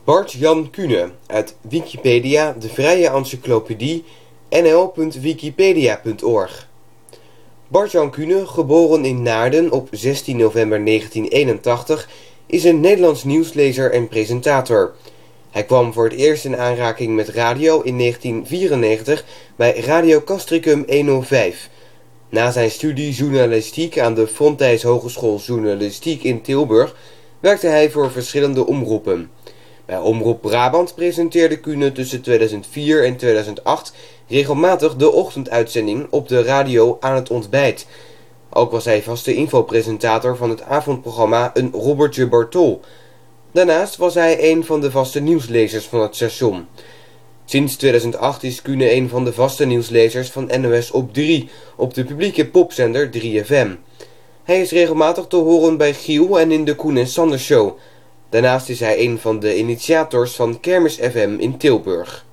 Bart-Jan Kuhne, uit Wikipedia, de vrije encyclopedie, nl.wikipedia.org. Bart-Jan Kuhne, geboren in Naarden op 16 november 1981, is een Nederlands nieuwslezer en presentator. Hij kwam voor het eerst in aanraking met radio in 1994 bij Radio Castricum 105. Na zijn studie journalistiek aan de Fontijns Hogeschool Journalistiek in Tilburg werkte hij voor verschillende omroepen. Bij Omroep Brabant presenteerde Kuhne tussen 2004 en 2008 regelmatig de ochtenduitzending op de radio Aan het Ontbijt. Ook was hij vaste infopresentator van het avondprogramma Een Robbertje Bartol. Daarnaast was hij een van de vaste nieuwslezers van het station. Sinds 2008 is Kuhne een van de vaste nieuwslezers van NOS op 3, op de publieke popzender 3FM. Hij is regelmatig te horen bij Giel en in de Koen en Sander Show. Daarnaast is hij een van de initiators van Kermis FM in Tilburg.